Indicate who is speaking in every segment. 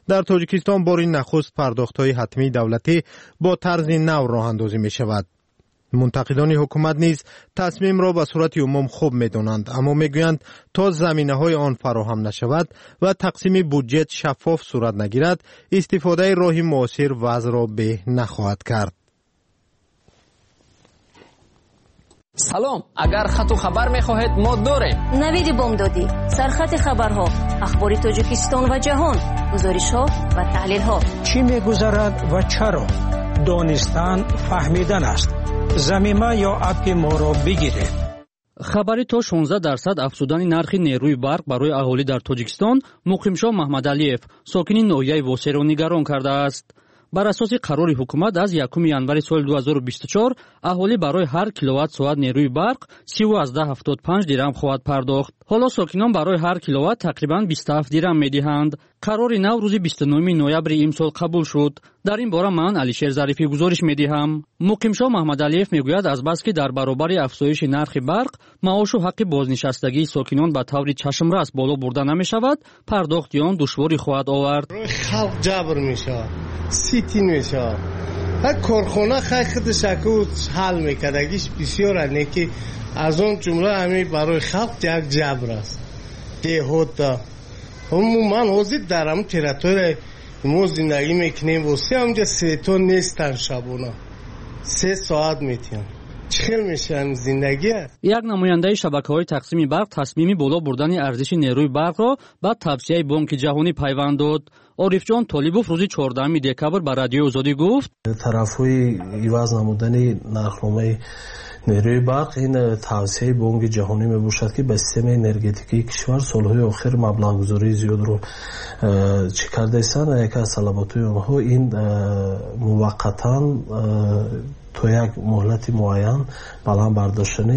Speaker 1: در تاجیکستان بار نخست پرداخت‌های حتمی دولتی با طرز نو راه‌اندازی می‌شود. منتقدان حکومت نیز تصمیم را به صورت عموم خوب می‌دانند، اما می‌گویند تا زمینه‌های آن فراهم نشود و تقسیم بودجه شفاف صورت نگیرد، استفاده راه معاصر وضع را به نخواهد کرد.
Speaker 2: سلام، اگر خط و خبر می‌خواهید ما داریم.
Speaker 3: نوید بامدادی، سرخط خبرها، اخبار تاجیکستان و جهان، گزارش‌ها و تحلیل‌ها.
Speaker 4: چی می‌گذرد و چرا؟ دانستن فهمیدن است. زمینه یا اپ ما را بگیرید.
Speaker 5: خبری تا 16% افزودن نرخ نیروی برق برای اهالی در تاجیکستان مقیمشاه محمدعلیев ساکنی ناحیه واسه را نگران کرده است. بر اساس قرار حکومت از 1 январи соли 2024 اهالی برای هر کیلووات ساعت نیروی برق 13.75 درهم خواهد پرداخت. حالا ساکنان برای هر کیلووات تقریباً 27 درهم می‌دهند. قرار نو روز 29 نوامبر امسال قبول شد. در این باره من علیشیر ظریفی گزارش می‌دهم. مقیمشاه محمدعلیев میگوید از بس که در برابر افزایش نرخ برق معاش و حق بازنشستگی ساکنان به طور چشمرس بالا برده نمی‌شود، پرداخت آن دشواری خواهد آورد.
Speaker 6: خلق جبر میشه، سیتین میشه. کارخانه خودش اکو حل میکردگیش بسیار نیکی، از اون جمله همین برای خلق یک جبر است. دهات من حاضر دارم تریتوری ما زندگی میکنیم واسه همجا 3 تا نیستن، شبونه 3 ساعت میتیم. چخیل میشن زندگی.
Speaker 5: یک نماینده شبکه‌های تقسیم برق تصمیمی بالا بردن ارزش نیروی برق را با توصیه بانک جهانی پیوند داد. عارفجان طالبوف روز 14 دکبر به رادیو آزادی گفت
Speaker 7: طرف‌های عوض نمودن نرخنامه نیروی برق این توصیه بانک جهانی میباشد که به سیستم انرژتیکی کشور سالهای آخر مبلغ گذاری زیاد رو چی کرده ایستند و یکی از طلبات‌های آنها این موقتاً تو یک مهلت معین بلند برداشتن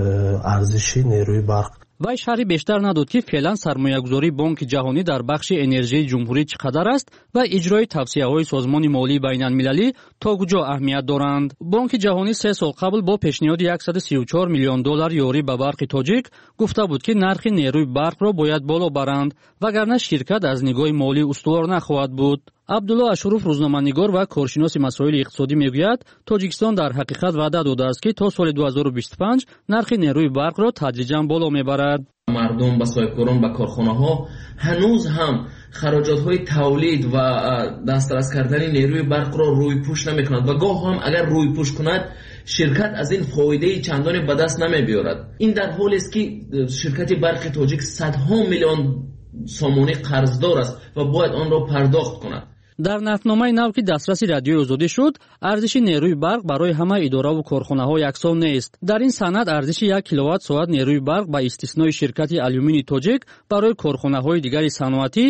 Speaker 7: ارزش نیروی برق.
Speaker 5: وای شرحی بیشتر نداد که فعلا سرمایه‌گذاری بانک جهانی در بخش انرژی جمهوری چقدر است و اجرای توصیه‌های سازمان مالی بین‌المللی تا کجا اهمیت دارند. بانک جهانی 3 سال قبل با پیشنهاد 134 میلیون دلار یاری به برق تاجیک گفته بود که نرخ نیروی برق را باید بالا برند وگرنه شرکت از نگاه مالی استوار نخواهد بود. عبدالله اشروف روزنامه‌نگار و کارشناس مسائل اقتصادی میگوید تاجیکستان در حقیقت وعده داده است که تا سال 2025 نرخ نیروی برق را تدریجاً بالا میبرد.
Speaker 8: مردم به صاحبکاران به کارخانه‌ها هنوز هم خراجات‌های تولید و دسترس کردن نیروی برق را روی پوش نمی‌کنند و گاه هم اگر روی پوش کند شرکت از این فایده چندانی به دست نمی‌بیارد. این در حالی است که شرکت برق تاجیک صدها میلیون سامانه قرضدار است و باید آن را پرداخت کند.
Speaker 5: در نفنامه نو که دسترس رادیو آزادی شد، ارزش نیروی برق برای همه اداره و کارخانه‌ها یکسان نیست. در این سند ارزش 1 کیلووات ساعت نیروی برق با استثنای شرکت آلومینی تاجیک برای کارخانه‌های دیگر صنعتی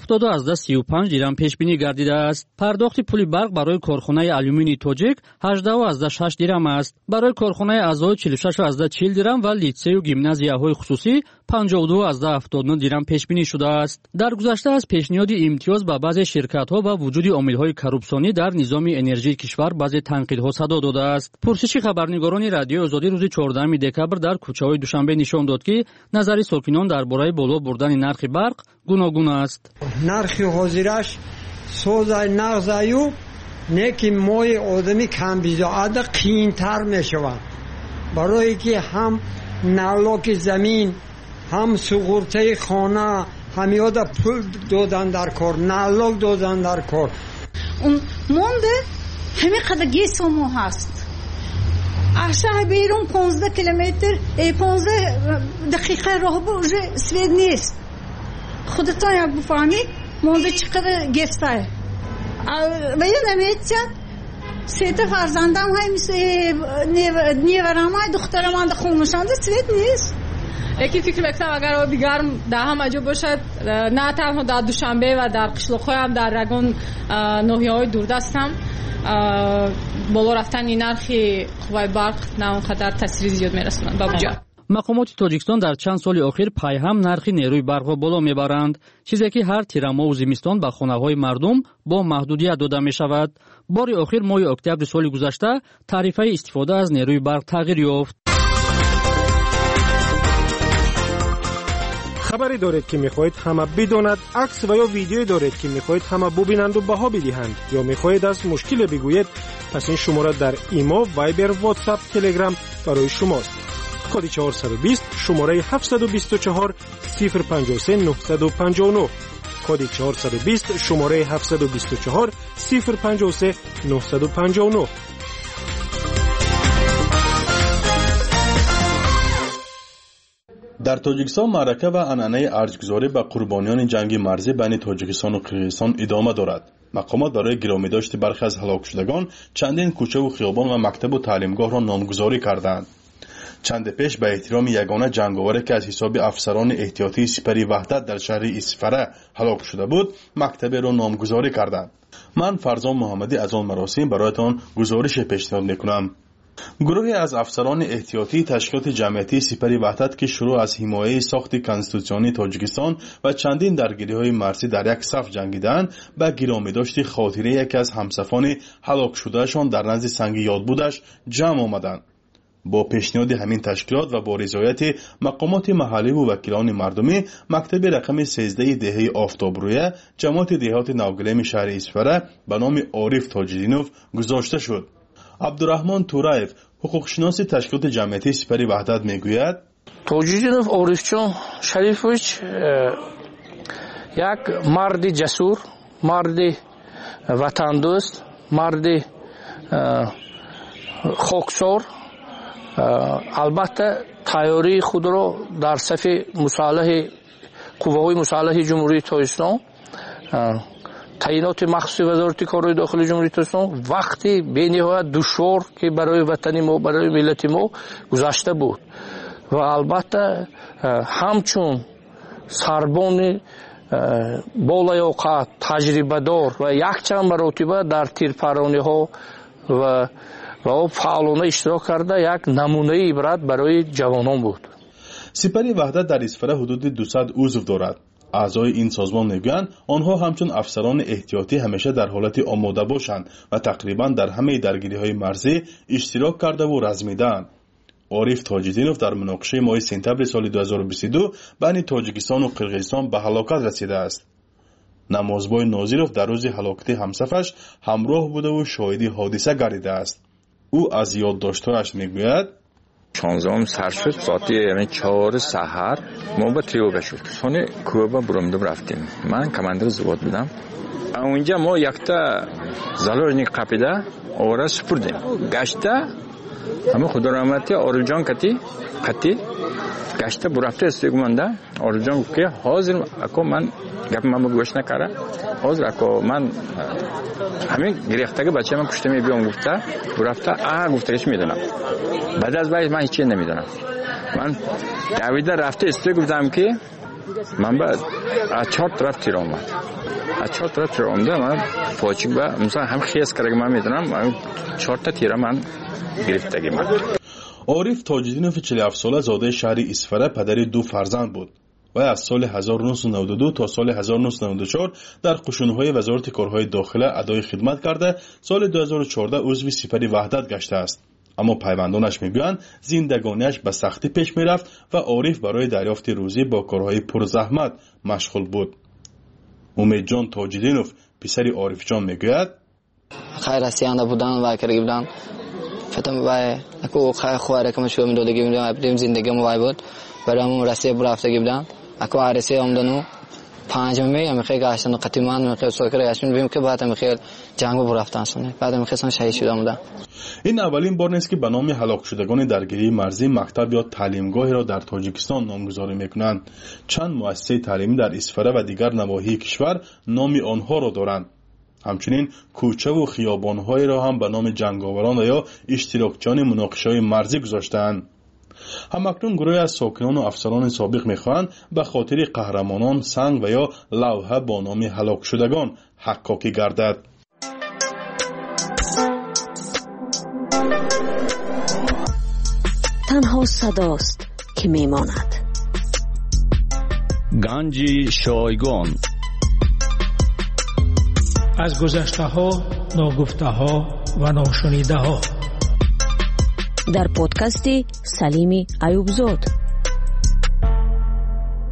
Speaker 5: 70.35 درهم پیش بینی گردیده است. پرداخت پول برق برای کارخانه آلومینی تاجیک 18.6 درهم است. برای کارخانه اعضای 46.40 درهم و لیسه و گیمنازیاهای خصوصی 52.79 درهم پیش بینی شده است. در گذشته از پیشنهاد امتیاز به بعضی شرکت‌ها و وجود عامل‌های کروپسیونی در نظام انرژی کشور بعضی تنقیدها صدا داده است. پرسش خبرنگاران رادیو آزادی روز 14 دکبر در کوچه‌های دوشنبه نشان داد که نظر ساکنان درباره بالا بردن نرخ برق گوناگون است.
Speaker 9: نرخ حاضرش سوزای نغزایو نکی موی آدمی کم بیزاده قیمتر میشود برای که هم نالاک زمین هم سقورته خانه هم یاد پول دادن در کار نالاک دادن در کار
Speaker 10: اون مونده همین قدر گیسمو هست اشاره بیرون 15 کیلومتر 15 دقیقه راه بوجه سوید نیست خودتان یک بفهمید مونده چقدر گفته و یه نمیتون سه فرزندم های نیورم های دخترم های خونشانده سوید نیست.
Speaker 11: یکی فکر میکنم اگر دیگر در همه جا باشد نه تنها در دوشنبه و در قشلاق‌های هم در رگان ناحیه‌های دوردست هم بالا رفتن این نرخ قوه برق نه اونقدر تاثیر زیاد میرسونند به بودجه.
Speaker 5: مقامات تاجیکستان در چند سال اخیر پیهم نرخ نیروی برق را بالا میبرند، چیزی که هر تیرماه و زمستان به خانه‌های مردم با محدودیت داده می شود. بار اخیر ماه اکتبر سال گذشته تعرفه استفاده از نیروی برق تغییر یافت.
Speaker 12: خبری دارید که میخواهید همه بداند، عکس و یا ویدیویی دارید که میخواهید همه ببینند و بها بدهند، یا میخواهید از مشکل بگویید، پس این شماره در ایمو، وایبر، واتساپ، تلگرام برای شماست. کد 420 شماره 724 053 959. کد 420 شماره 724 053 959.
Speaker 13: در تاجیکستان معرکه و عنعنه ارزگذاری به قربانیان جنگ مرزی بین تاجیکستان و قرقیزستان ادامه دارد. مقامات برای گرامی داشت برخی از هلاک شدگان چندین کوچه و خیابان و مکتب و تعلیمگاه را نامگذاری کردند. چند پیش به احترام یگانه جنگاوری که از حساب افسران احتیاطی سپری وحدت در شهر اسفره هلاک شده بود، مکتب را نامگذاری کردند. من فرزان محمدی از آن مراسم برایتان گزارش پیشنهاد میکنم. گروهی از افسران احتیاطی تشکیلات جمعیتی سپری وحدت که شروع از حمایه ساخت کنستیتوسیونی تاجیکستان و چندین درگیری‌های مرزی در یک صف جنگیدند، به گرامی داشت خاطره یکی از همسفان هلاک شدهشان در نزد سنگ یاد بودش جمع آمدند. با پیشنهاد همین تشکیلات و با رضایت مقامات محلی و وکیلان مردمی، مکتب رقم 13 دهه آفتابرویه جماعت دهات نوگلیم شهر اسفره به نام عارف تاجدینوف گذاشته شد. عبدالرحمن تورایف، حقوقشناس تشکیلات جمعیتی سپری وحدت میگوید:
Speaker 14: تاجدینوف عارفجان شریفویچ یک مرد جسور، مرد وطن دوست، مرد خاکسار، البته تیاری خود را در صف مسلح قوه‌های مسلح جمهوری تاجیکستان، تعیینات مخصوص وزارت کارهای داخلی جمهوری تاجیکستان وقتی بی‌نهایت دشوار که برای وطن ما، برای ملت ما گذشته بود و البته همچون سربان بالای اوقات تجربه دار و یک چند مرتبه در تیرپرانی ها و فعالانه اشتراک کرده یک نمونه عبرت برای جوانان بود.
Speaker 13: سپری وحدت در اسفره حدود 200 عضو دارد. اعضای این سازمان میگویند آنها همچون افسران احتیاطی همیشه در حالت آماده باشند و تقریبا در همه درگیری‌های مرزی اشتراک کرده و رزمیدند. عارف تاجدینوف در مناقشه ماه سپتامبر سال 2022 بین تاجیکستان و قرقیزستان به هلاکت رسیده است. نمازبای نازیروف در روز هلاکت همسفرش همراه بوده و شاهد حادثه گردیده است. او از یادداشت‌هایش میگوید:
Speaker 15: 16 سر شد، ساعت 4 سحر ما با تریوگا شد. سونه کوبا برامدم رفتیم. من کماندر زواد بودم. اونجا ما یکتا زالورنی قپیده آوره سپردیم. گشته همه خدا رحمتی آرجان کتی گشته برفته استگمانده آرجان که حاضر اکو من گپ من گوش نکره، حاضر اکو من همین گریختگی بچه من کشته بیام گفته برفته گفتگیش میدونم. بعد از بعد من هیچی نمیدونم. من دویده رفته استگفتم که من بعد از 4 طرف تیر آمد. از 4 طرف تیر آمده من پاچیک با مثلا هم خیس کرده من میدونم 4 تا تیر من گرفتگی من.
Speaker 13: عارف تاجدینوف 47 ساله زاده شهر اسفره پدر 2 فرزند بود و از سال 1992 تا سال 1994 در قشون‌های وزارت کارهای داخله ادای خدمت کرده. سال 2014 عضو سپری وحدت گشته است. اما پیوندانش میگویند زندگانیش به سختی پیش میرفت و عارف برای دریافت روزی با کارهای پرزحمت مشغول بود. امید جان تاجدینوف پسر عارف جان میگوید:
Speaker 16: خیر رسیانده بودن و کرده بودن فتم وای اكو خیر خواره که مشو میدادگی میدم ابدیم زندگی موای بود برام رسیه برفتگی بودن اكو عرسی آمدنو پنجمه میخوای گاشتن قتیمان میخوای سوکر گاشتن بیم که بعد میخوای جنگو برفتن سونه بعد میخوای شهید شده آمدن.
Speaker 13: این اولین بار نیست که به نام هلاک شدگان درگیری مرزی مکتب یا تعلیمگاهی را در تاجیکستان نامگذاری میکنند. چند مؤسسه تعلیمی در اسفره و دیگر نواحی کشور نام آنها را دارند. همچنین کوچه و خیابان‌های را هم به نام جنگاوران یا اشتراکچیان مناقشه‌های مرزی گذاشته‌اند. همکنون گروهی از ساکنان و افسران سابق می‌خواهند به خاطر قهرمانان سنگ و یا لوحه با نام هلاک شدگان حکاکی گردد.
Speaker 3: تنها صداست که میماند.
Speaker 17: گنج شایگان
Speaker 4: از گذشته ها، ناگفته ها و ناشنیده ها
Speaker 3: در پادکست سلیم ایوبزاد.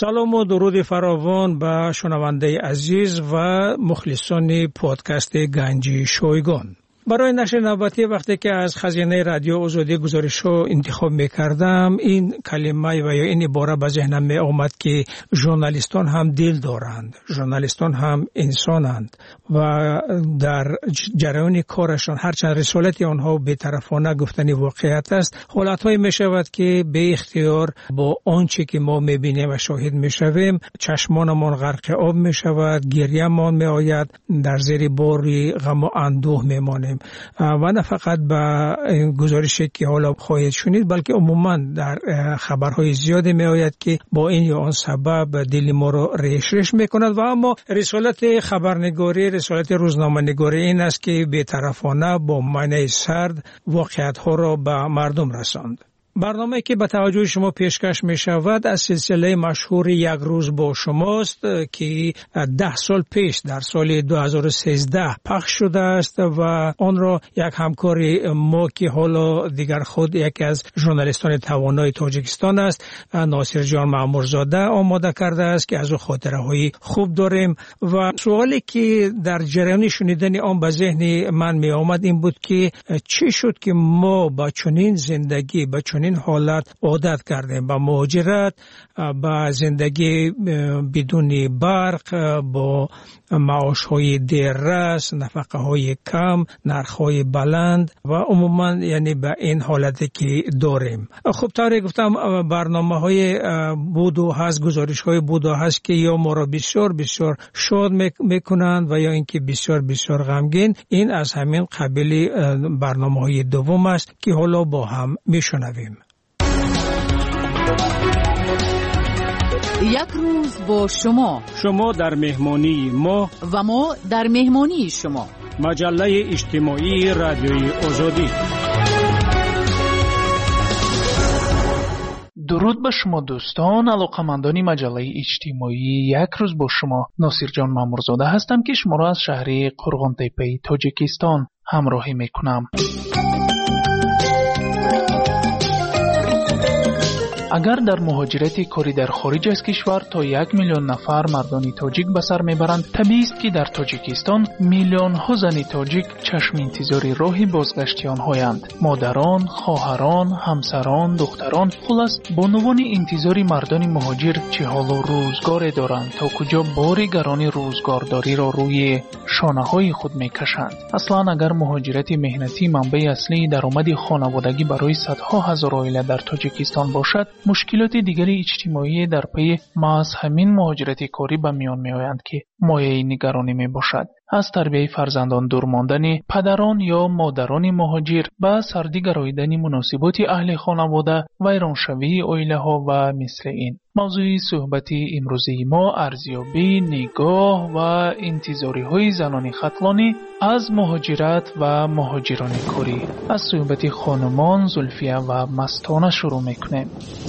Speaker 4: سلام و درود فراوان به شنونده عزیز و مخلصان پادکست گنجی شایگان. برای نشر نوبتی وقتی که از خزینه رادیو آزادی گزارش‌ها انتخاب می‌کردم، این کلمه و یا این عباره به ذهنم می آمد که ژورنالیستان هم دل دارند، ژورنالیستان هم انسانند و در جریان کارشان هرچند رسالت آنها بی‌طرفانه گفتن واقعیت است، حالت‌هایی می‌شود که به اختیار با آنچه که ما می‌بینیم و شاهد می‌شویم چشمانمان غرق آب می‌شود، گریه‌مان می‌آید، در زیر باری غم و اندوه می‌مانیم و نه فقط به گزارشی که حالا خواهید شنید بلکه عموما در خبرهای زیادی می آید که با این یا آن سبب دل ما را ریش میکند و اما رسالت خبرنگاری، رسالت روزنامه نگاری این است که بی‌طرفانه با معنی سرد واقعیت ها را به مردم رساند. برنامه که به توجه شما پیشکش می شود از سلسله مشهور یک روز با شماست که 10 سال پیش در سال 2013 پخش شده است و آن را یک همکار ما که حالا دیگر خود یکی از ژورنالیستان توانای تاجیکستان است، ناصر جان مامورزاده آماده کرده است که از او خاطره های خوب داریم و سوالی که در جریان شنیدن آن به ذهن من می آمد این بود که چی شد که ما با چنین زندگی با این حالت عادت کردیم، با مهاجرت، با زندگی بدون برق، با معاش‌های دیررس، نفقه‌های کم، نرخ‌های بلند و عموماً یعنی به این حالتی که داریم. خب طوری گفتم برنامه‌های بود و هست، گزارش‌های بود و هست که یا ما را بسیار بسیار شاد می‌کنند و یا اینکه بسیار بسیار غمگین. این از همین قبیل برنامه‌های دوم است که حالا با هم می‌شنویم.
Speaker 18: یک روز با شما
Speaker 4: در مهمانی ما
Speaker 18: و ما در مهمانی شما.
Speaker 4: مجله اجتماعی رادیوی آزادی.
Speaker 19: درود به شما دوستان، علاقه‌مندان مجله اجتماعی یک روز با شما. ناصر جان مامورزاده هستم که شما را از شهر قرغان تپه تاجیکستان همراهی میکنم. اگر در مهاجرت کاری در خارج از کشور تا 1 میلیون نفر مردان تاجیک به سر میبرند، طبیعی است که در تاجیکستان میلیون ها زن تاجیک چشم انتظار راه بازگشت آنهایند. مادران، خواهران، همسران، دختران، خلاص بانوان انتظار مردان مهاجر چه حال و روزگار دارند، تا کجا بار گران روزگارداری را روی شانه های خود میکشند. اصلا اگر مهاجرت مهنتی منبع اصلی درآمد خانوادگی برای صدها هزار عائله در تاجیکستان باشد، مشکلات دیگری اجتماعی در پی محض همین مهاجرت کاری به میان می آیند که مایه نگرانی می باشد. از تربیت فرزندان دور ماندن پدران یا مادران مهاجر به سردی گراییدن مناسبات اهل خانواده، ویرانشوی عائله ها و مثل این. موضوع صحبت امروزی ما ارزیابی نگاه و انتظاری های زنان ختلانی از مهاجرت و مهاجران کاری از صحبت خانمان زلفیه و مستانه شروع میکنیم.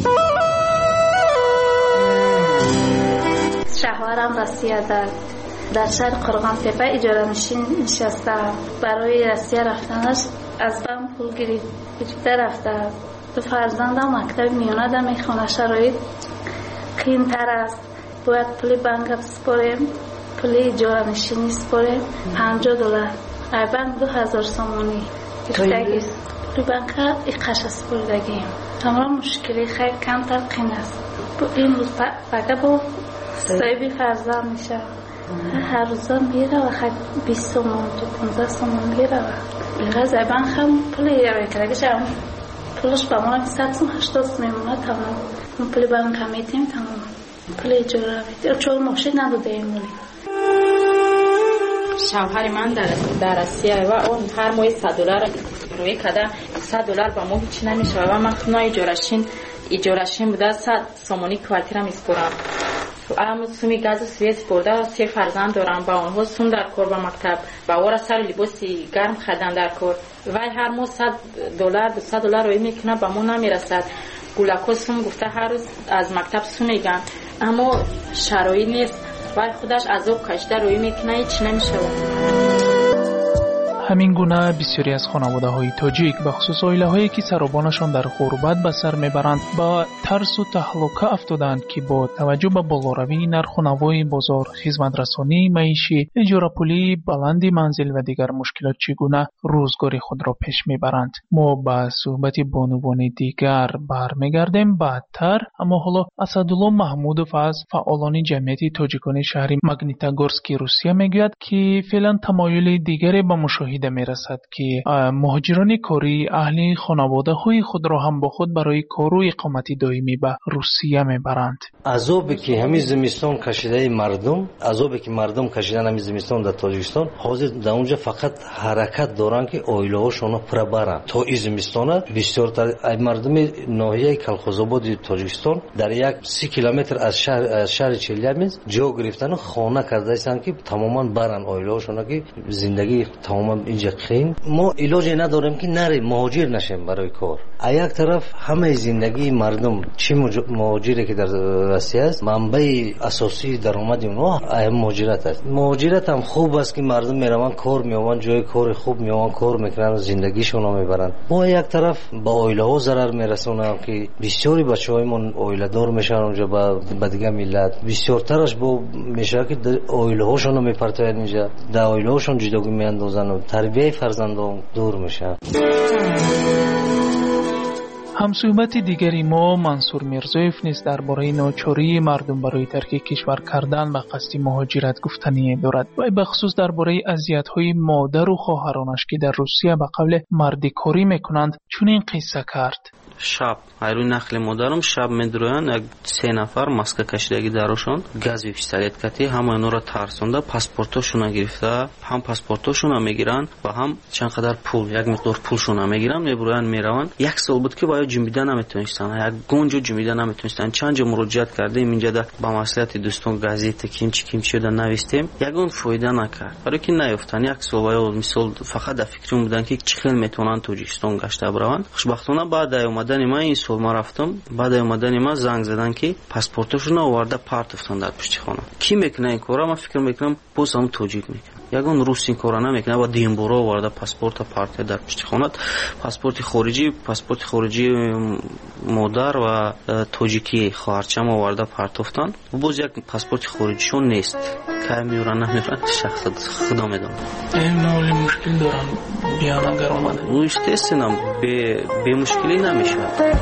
Speaker 20: شهوارم روسیه در شهر قرغان تپه اجاره نشین نشسته. برای روسیه رفتنش از من پول گرفته رفته. دو فرزندم مکتب میونه ده میخونه. شرایط قیین تر است. باید پول بانک بسپاریم، پول اجاره نشینی سپاریم. $50 بانک 2000 سومانی گرفتگی. پول بانک اقش سپردگی. همراه مشکلی خیلی کمتر قیین است. این روز فقط با صاحبی فرزند میشه. هر روزا میره و خیلی 20 سومون تو 15 سومون میره و اینقدر زبان هم پول یه کرده که پولش با ما 100 سوم 80 سوم میمونه تمام. اون پول با اون کمیتیم تمام. پول اجاره میدیم چون ماشین نداده ایمونی.
Speaker 11: شوهر من در روسیه و اون هر ماه $100 روی کده. $100 با ما هیچ نمیشه و من خونه اجارهشین بوده 100 سومانی کوارتیر میسپرم. اما سومی گاز سویت برده 3 فرزند دارم. با اونها سوم در کار با مکتب با اون سر لباسی گرم خریدن در کار و هر ماه $100 $200 روی میکنه با ما نمیرسد. گولکو سوم گفته هر روز از مکتب سوم میگن اما شرایط نیست و خودش عذاب کشته روی میکنه هیچ نمیشه.
Speaker 19: همین گونه بسیاری از خانواده‌های تاجیک به خصوص عائله‌هایی که سربانشان در غربت به سر میبرند با ترس و تهلکه افتادند که با توجه به بالاروی نرخ و نوای بازار، خدمت‌رسانی معیشی، اجاره پولی، بلندی منزل و دیگر مشکلات چگونه روزگار خود را پیش میبرند. ما به صحبت بانوان دیگر برمیگردیم بعدتر، اما حالا اسدالله محمودوف از فعالان جمعیت تاجیکان شهر ماگنیتogorsk روسیه میگوید که فعلا تمایل دیگری به مشاهده میرسد که مهاجران کاری اهل خانواده های خود را هم با خود برای کار و اقامت دائمی به روسیه میبرند.
Speaker 21: عذابی که همین زمستان کشیده مردم، عذابی که مردم کشیدن همین زمستان در تاجیکستان، حاضر در اونجا فقط حرکت دارن که عائله هاشون پر برن. تا این زمستان بسیار مردم ناحیه کلخوزآباد تاجیکستان در یک 30 کیلومتر از شهر چلیابینسک جا گرفتن خانه کرده هستند که تماما برن عائله هاشون که زندگی تماما اینجا خین. ما علاجی نداریم که نریم مهاجر نشیم برای کار. یک طرف همه زندگی مردم چی مهاجری که در روسیه است، منبع اساسی درآمد اونها مهاجرت است. مهاجرت هم خوب است که مردم میروان کار میوان، جای کار خوب میوان کار میکنن و زندگیشون رو میبرن. با یک طرف با عائله ها ضرر میرسونه که بسیاری بچه‌هایمون عائله دار میشن اونجا با دیگه ملت. بسیارترش با میشه که عائله هاشون رو میپرتن اینجا، در عائله هاشون جداگی میاندازن و تربیت فرزندان دور میشن.
Speaker 19: همصحبت دیگری ما منصور میرزایف نیز درباره ناچاری مردم برای ترک کشور کردن و قصد مهاجرت گفتنی دارد و به خصوص درباره اذیت‌های مادر و خواهرانش که در روسیه به قول مردی کاری میکنند چنین قصه کرد.
Speaker 22: شب روی نخل مادرم شب میدرویان یک 3 نفر ماسک کشیدگی دارشون گاز پیستالیت کتی همه اینا را ترسونده، پاسپورتاشون گرفته، هم پاسپورتاشون میگیرن و هم چند قدر پول، یک مقدار پولشون میگیرن، میبرن میرون. 1 سال بود که باید جنبیده نمیتونستن، یک گنجو جنبیده نمیتونستن. چند جا مراجعت کردیم اینجا با مسئولیت دوستان گازیت کیم چی دادن نوشتیم، یگون فایده نکرد. برای که نیافتن 1 سال باید مثال فقط در فکر بودن که چخیل میتونن تاجیکستان گشته برون. خوشبختانه بعد اومدن ما این سال ما رفتم، بعد اومدن ما زنگ زدن که پاسپورتشون آورده پارت افتادن در پشت خانه. کی میکنه این کارا؟ من فکر میکنم باز هم تاجیک میکنه. یگون روس این کارا نمیکنه، با دیمبورا آورده پاسپورت پارت در پشت خانه. پاسپورت خارجی مادر و تاجیکی خواهرچم آورده پارت افتادن. باز یک پاسپورت خارجیشون نیست. که میورن نمیورن شخص خدا میدونه.
Speaker 19: این نوعی مشکل دارن بیان اگر اومده.
Speaker 22: مشتستنم به مشکلی نمیشه.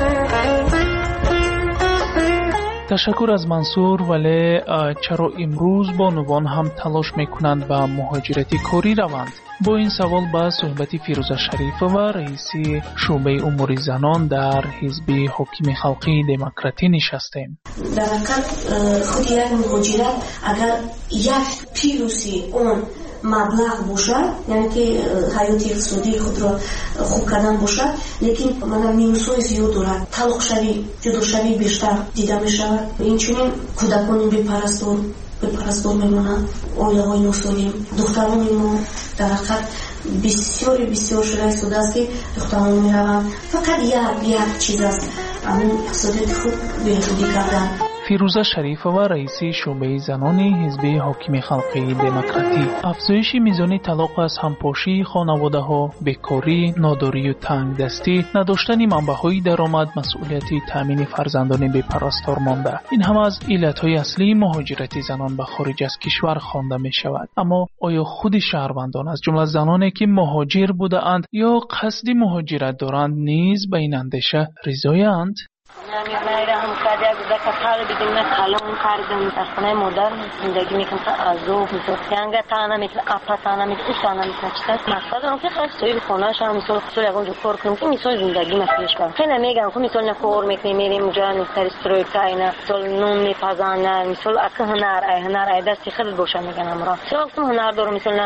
Speaker 19: تشکر از منصور. ولی چرا امروز بانوان هم تلاش میکنند و مهاجرتی کاری روند؟ با این سوال با صحبت فیروزه شریفه و رئیسی شعبه امور زنان در حزب حاکم خلقی دموکراتی نشستیم.
Speaker 23: در حقیقت خود یک مهاجرت اگر یک پیروزی اون مبلغ باشد، یعنی که حیات اقتصادی خود را خوب کردن باشد، لیکن من مینوس‌های زیاد دارد. طلاق شوی، جدا شوی بیشتر دیده می شود. این چنین کودکان بی‌پرستار میمونند، عائله‌های ناسالم، دختران ما در حقیقت بسیار شده شده است که دختران میروند فقط یک چیز است، همین اقتصادیت خوب بهبودی کردن.
Speaker 19: فیروزه شریفه و رئیسی شعبه زنان حزب حاکم خلقی دموکراتی. افزایش میزان طلاق از همپاشی خانواده‌ها، بیکاری، ناداری و تنگ دستی، نداشتن منبع‌های درآمد، مسئولیت تامین فرزندان بی‌پرستار مانده، این هم از علت‌های اصلی مهاجرت زنان به خارج از کشور خوانده می‌شود. اما آیا خود شهروندان از جمله زنانی که مهاجر بوده‌اند یا قصد مهاجرت دارند نیز به این اندیشه رضایند؟
Speaker 23: نمیرم کردی اگه کار بدون کلام کردم در خانه مادر زندگی میکنم عذاب میشه یعنی تانا میکنه اپا تانا میکنه تانا میکنه چطور مقصدم که خیلی توی خونه شما مثلا خود اونجا کار کنم که مثلا زندگی مسئولیش کنم خیلی میگم که مثلا کار میکنیم میریم اونجا نستری استروی کاینا مثلا نون میپزنن مثلا اکه هنر دستی خیلی باشه میگن امرا مثلا هنر دارم مثلا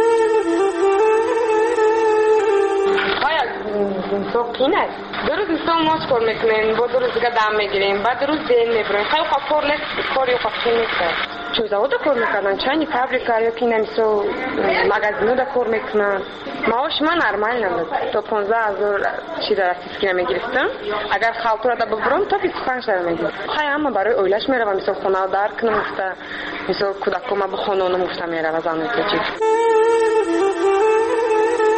Speaker 24: تو قینه دو روز مثلا ماچ کار میکنیم با 2 روز دیگه دم میگیریم بعد 2 روز دین میبریم خیلی خوب کار نیست کاری خوب نیست چون زاوده کار میکنن چنین فابریکا یا کینه مثلا مغازینو دا کار میکنن معاش من نرمال نمید تا 15000 چی را رسیدگی میگرفتم اگر خالطور دا ببرم تا 25000 میگیرم خیلی اما برای اویلش میروم مثلا خونه دار کنم گفته مثلا کودکم به خانوم گفته میروم زن میتونی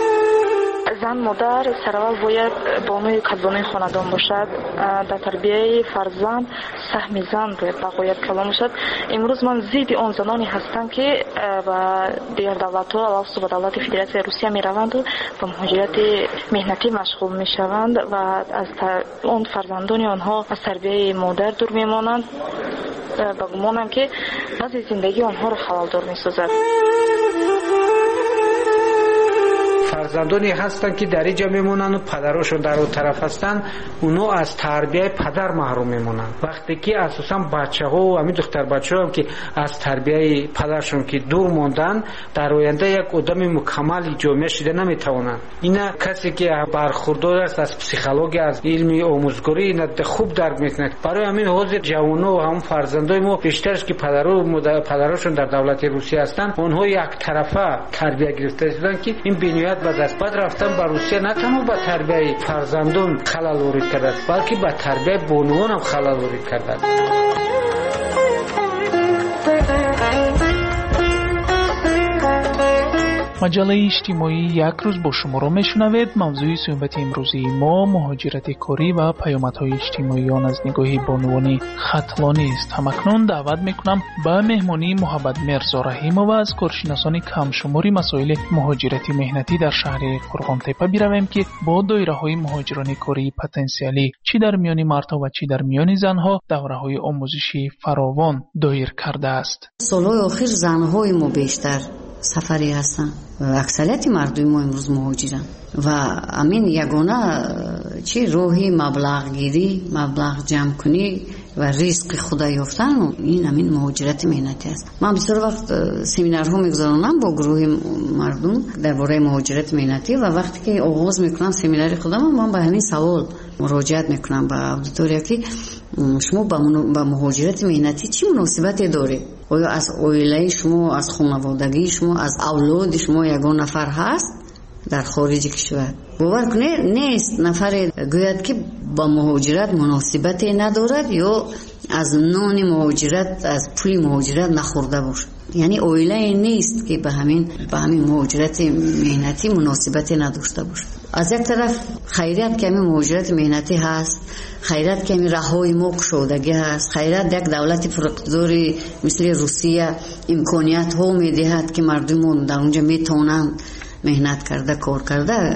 Speaker 1: زن مادر سرول باید بانوی کدبانوی خاندان باشد. در تربیه فرزند سهم زن باید بقایت کلام باشد. امروز من ضد آن زنانی هستم که با دیگر دولت‌ها علاوه بر دولت فدراسیون روسیه میروند و به مهاجرت مهنتی مشغول میشوند و از اون فرزندان آنها از تربیه مادر دور میمانند. با گمانم که بعضی زندگی آنها را خلالدار میسازد.
Speaker 2: فرزندانی هستند که در اینجا میمونن و پدرشون در اون طرف هستن، اونو از تربیه پدر محروم میمونن. وقتی که اساسا بچه‌ها و همین دختر بچه‌ها هم که از تربیه پدرشون که دور موندن، در آینده یک آدم مکمل جامعه شده نمیتونن. اینا کسی که برخوردار است از پسیکولوژی، از علم آموزگاری، اینا خوب درک میکنه. برای همین حاضر جوونا و هم فرزندای ما بیشترش که پدرشون در دولت روسیه هستن، اونها یک طرفه تربیه گرفته شدن که این بنیاد به دست بعد رفتن به روسیه نه تنها به تربیه فرزندان خلل وارد کرده، بلکه به تربیه بانوان هم خلل وارد کرده.
Speaker 19: مجله اجتماعی یک روز با شما را میشنوید. موضوع صحبت امروزی ما مهاجرت کاری و پیامدهای اجتماعی آن از نگاه بانوان ختلانی است. همکنون دعوت میکنم به مهمانی محمد مرزا رحیموف از کارشناسان کم شماری مسائل مهاجرت مهنتی در شهر قرغانتپه برویم که با دایره‌های مهاجران کاری پتانسیلی چی در میان مردها و چی در میان زنها دوره‌های آموزشی فراوان دایر کرده است.
Speaker 6: سالهای آخر زنهای ما بیشتر سفری هستن و اکثریت مردم ما امروز مهاجرن و امین یگانه چی روحی مبلغ گیری، مبلغ جمع کنی و رزق خدا یافتن و این امین مهاجرت مهنتی است. من بسیار وقت سمینارها میگذارونم با گروه مردم درباره مهاجرت مهنتی و وقتی که آغاز میکنم سمینار خودم من به همین سوال مراجعت میکنم به اودیتوریا که شما با مهاجرت مهنتی چی مناسبتی داره؟ آیا از عائله شما، از خانوادگی شما، از اولاد شما یگان نفر هست در خارج کشور؟ باور کنید نیست نفر گوید که با مهاجرت مناسبتی ندارد یا از نان مهاجرت، از پول مهاجرت نخورده باشد. یعنی عائله نیست که به همین مهاجرت مهنتی مناسبتی نداشته باشد. از یک طرف خیریت که همین مهاجرت مهنتی هست، خیریت که همین راههای ما گشودگی هست، خیریت یک دولت پراقتداری مثل روسیه امکانیت ها میدهد که مردم در اونجا میتونند مهنت کرده، کار کرده،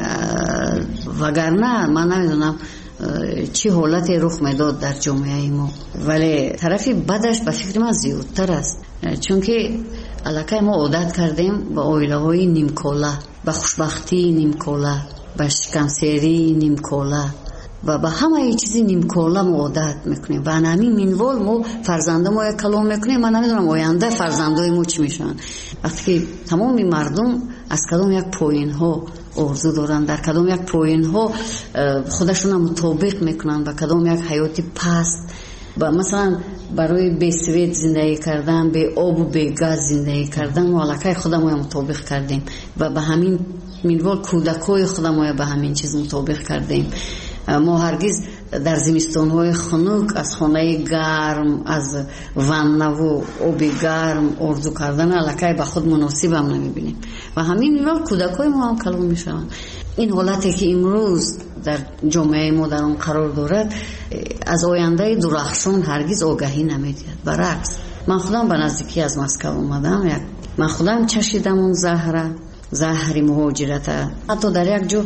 Speaker 6: وگرنه من نمیدونم چی حالتی رخ میداد در جامعه ما. ولی طرفی بدش به فکر من زیادتر است، چون که علاقه ما عادت کردیم با عائله های نیمکاله، به خوشبختی نیمکاله، به شکنسیری نیمکاله و به همه چیزی نیمکاله ما عادت میکنیم و همین منوال ما فرزنده ما یک کلام میکنیم. من نمیدونم آینده فرزندای ما چی میشن وقتی که تمام مردم از کدام یک پایین ها آرزو دارن، در کدام یک پایین ها خودشون مطابق میکنن با کدام یک حیاتی پست، با مثلا برای به سوید زندگی کردن، به آب و به گاز زندگی کردن و علاقه خودم مطابق کردیم و به همین منوال کودکای خودم به همین چیز مطابق کردیم. ما هرگز در زمستان‌های خنک از خانه گرم، از وانه و آب گرم آرزو کردن علاقه به خود مناسب هم نمی‌بینیم و همین نوع کودکای ما هم کلام میشوند. این حالتی که امروز در جامعه ما در اون قرار دارد از آینده درخشان هرگز آگاهی نمی‌دهد. برعکس من خودم به نزدیکی از مسکو اومدم، من خودم چشیدم اون زهر مهاجرت. حتی در یک جو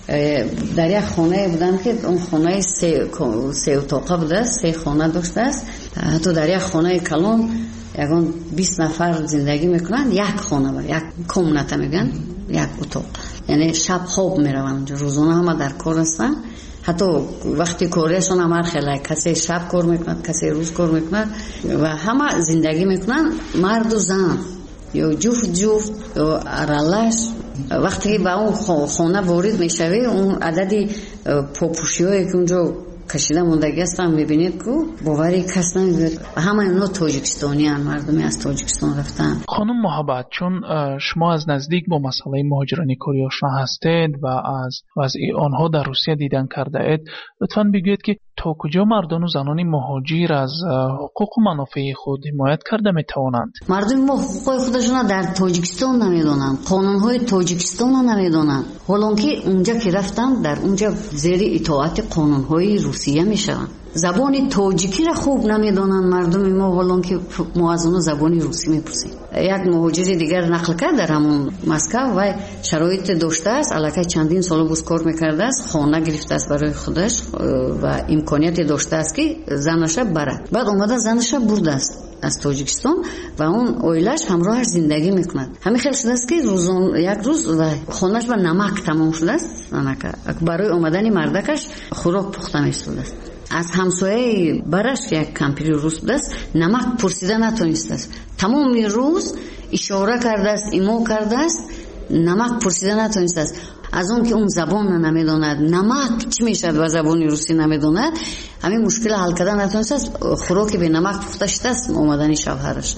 Speaker 6: در یک خانه بودم که اون خانه سه اتاقه بوده، سه خانه داشته است. حتی در یک خانه کلان یکان 20 نفر زندگی میکنن، یک خانه بر یک کمنته میگن، یک اتاق. یعنی شب خواب میروند اونجا، روزانه همه در کار هستن. حتی وقتی کاریشون هم خیلی کسی شب کار میکنند، کسی روز کار میکنند و همه زندگی میکنن، مرد و زن یا جفت یا ارالش. وقتی با اون خانه وارد میشوی اون عددی پاپوشیایی که اونجا کشیده موندگی هستن میبینید که باوری کس نمیبینید. همه اینا تاجیکستانی هستند، مردمی از تاجیکستان رفتن.
Speaker 19: خانم محبت، چون شما از نزدیک با مسئله مهاجران کاری آشنا هستید و از وضع آنها در روسیه دیدن کرده اید، لطفاً بگویید که تا کجا مردان و زنان مهاجر از حقوق و منافع خود حمایت کرده می توانند؟
Speaker 6: مردم ما حقوق خودشون در تاجیکستان نمیدونن، قانونهای تاجیکستان نمیدونن. حالانکه اونجا که رفتن در اونجا زیر اطاعت قانونهای روسیه میشن. زبان تاجیکی را خوب نمیدونن مردم ما، حالانکه ما از اون زبان روسی میپرسیم. یک مهاجر دیگر نقل کرد در همون مسکو و شرایط داشته است، الکی چندین سال بود کار میکرده است، خانه گرفته است برای خودش و امکانیت داشته است که زنش بره. بعد اومده زنش برده است از تاجیکستان و اون اویلش همراهش زندگی میکند. همین خیلی شده است که یک روز و خانهش با نمک تمام شده است، برای اومدن مردکش خوراک پخته میشده است. از همسایه برش یک کمپیر روس بوده است، نمک پرسیده نتونسته است. تمام روز اشاره کرده است، ایمو کرده است، نمک پرسیده نتونسته است. از اون که اون زبان نمیداند، نمک چی میشد و زبان روسی نمیداند، همین مشکل حل کردن نتونسته است. خوراک به نمک پخته شده است اومدن شوهرش.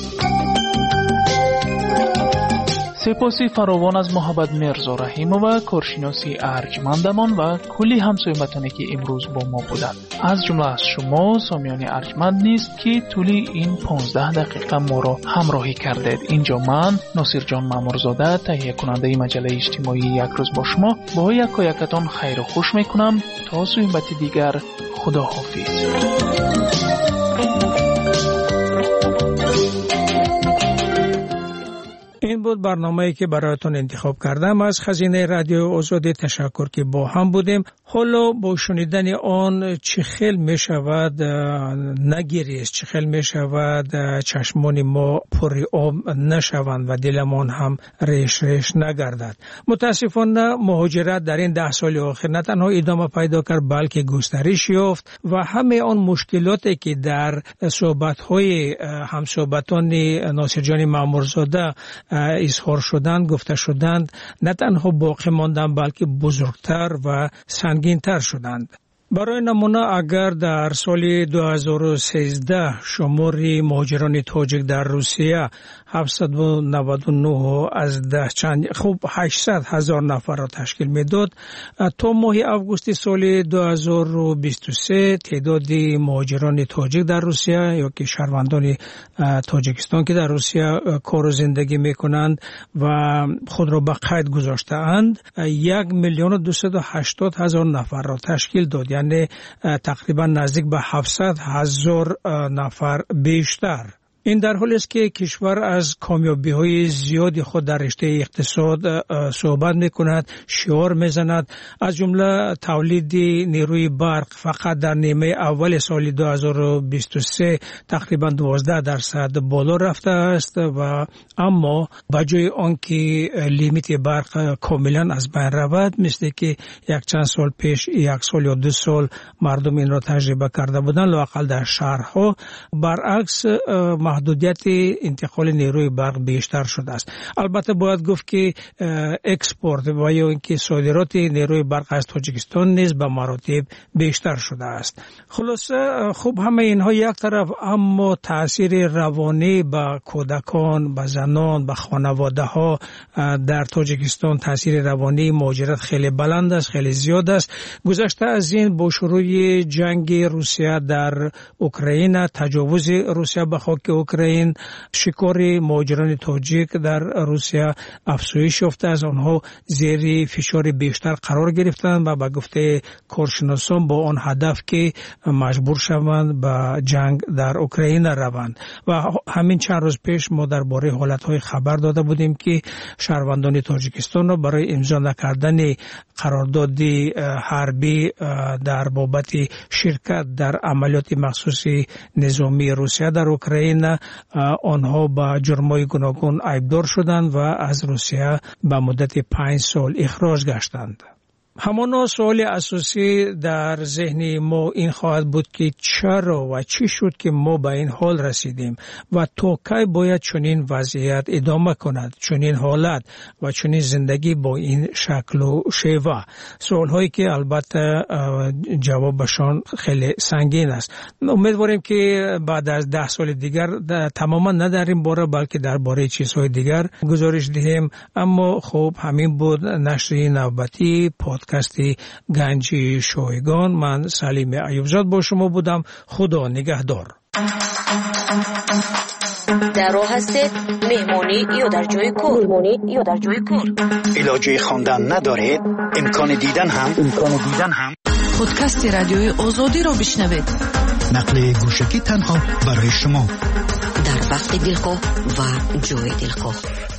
Speaker 19: سپاسی فراوان از محمد مرزا رحیمова کارشناسی ارجمندمان و کلی همسایه‌متانی که امروز با ما بودند. از جمله از شما سامیان ارجمند نیست که طولی این 15 دقیقه ما را همراهی کردید. اینجا من ناصر جان مامورزاده تهیه کننده مجله اجتماعی یک روز با شما با یکایکتان خیر و خوش میکنم. تا صحبت دیگر، خدا حافظ.
Speaker 4: این بود برنامه‌ای که برایتون انتخاب کردم. از خزینه رادیو آزادی تشکر که با هم بودیم. حالا با شنیدن آن چه خیل می شود نگریست، چه خیل می شود چشمان ما پر آب نشوند و دلمان هم ریش نگردد. متاسفانه مهاجرت در این 10 سال اخیر نه تنها ادامه پیدا کرد بلکه گسترش یافت و همه آن مشکلاتی که در صحبت‌های همصحبتان ناصر جان مامورزاده اظهار شدند، گفته شدند، نه تنها باقی ماندند بلکه بزرگتر و سنگین‌تر شدند. برای نمونه اگر در سال 2013 شمار مهاجران تاجیک در روسیه 799 از ده چند 800,000 نفر را تشکیل میداد، تا ماه آگوست سال 2023 تعداد مهاجران تاجیک در روسیه یا که شهروندان تاجیکستان که در روسیه کار و زندگی میکنند و خود را به قید گذاشته اند 1,280,000 نفر را تشکیل داد، یعنی تقریبا نزدیک به 700,000 نفر بیشتر. این در حالی است که کشور از کامیابی‌های زیادی خود در رشته اقتصاد صحبت می‌کند، شعار می‌زند، از جمله تولید نیروی برق فقط در نیمه اول سال 2023 تقریبا 12% بالا رفته است و اما بجای آنکه لیمیت برق کاملا از بین رود، مثل که یک چند سال پیش 1 سال یا 2 سال مردم این را تجربه کرده بودند، لااقل در شهرها، برعکس محدودیت انتقال نیروی برق بیشتر شده است. البته باید گفت که اکسپورت و یا اینکه صادرات نیروی برق از تاجیکستان نیز به مراتب بیشتر شده است. خلاصه خوب همه اینها یک طرف، اما تاثیر روانی به کودکان، به زنان، به خانواده ها در تاجیکستان تاثیر روانی مهاجرت خیلی بلند است، خیلی زیاد است. گذشته از این با شروع جنگ روسیه در اوکراین، تجاوز روسیه به خاک اوکراین، شکار مهاجران تاجیک در روسیه افزایش یافته است. آنها زیر فشار بیشتر قرار گرفتند و به گفته کارشناسان با آن هدف که مجبور شوند به جنگ در اوکراین روند. و همین چند روز پیش ما درباره حالتهای خبر داده بودیم که شهروندان تاجیکستان را برای امضا نکردن قرارداد حربی در بابت شرکت در عملیات مخصوص نظامی روسیه در اوکراین، آنها با جرم‌های گوناگون عیبدار شدند و از روسیه به مدت 5 سال اخراج گشتند. همانا سوال اساسی در ذهن ما این خواهد بود که چرا و چی شد که ما به این حال رسیدیم و تا کی باید چنین وضعیت ادامه کند، چنین حالت و چنین زندگی با این شکل و شیوه. سوال هایی که البته جوابشان خیلی سنگین است. امیدواریم که بعد از 10 سال دیگر تماما نه در این باره بلکه درباره چیزهای دیگر گزارش دهیم. اما خب همین بود نشر نوبتی پادکست پادکست گنج شایگان. من سلیم ایوبزاد با شما بودم. خدا نگهدار.
Speaker 3: در راه هستید مهمانی یا در جای کار
Speaker 7: علاجه خواندن ندارید، امکان دیدن هم
Speaker 18: پادکست رادیوی آزادی را بشنوید.
Speaker 7: نقل گوشکی تنها برای شما
Speaker 3: در وقت دلخواه و جای دلخواه.